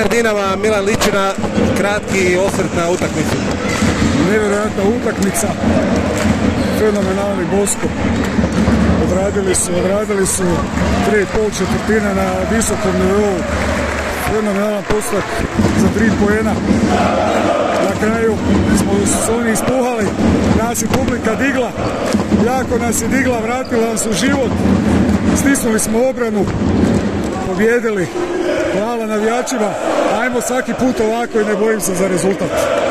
Trener Dinama Milan Ličina, kratki osvrt na utakmicu. Nevjerojatna utakmica, fenomenalni Bosko. Odradili su 3,5 četvrtine na visokom nivou. Fenomenalan postotak za 3 poena. Na kraju smo se oni ispuhali, nas je publika digla, jako nas je digla, vratila nas u život. Stisnuli smo obranu, pobjedili. Hvala navijačima, ajmo svaki put ovako i ne bojim se za rezultat.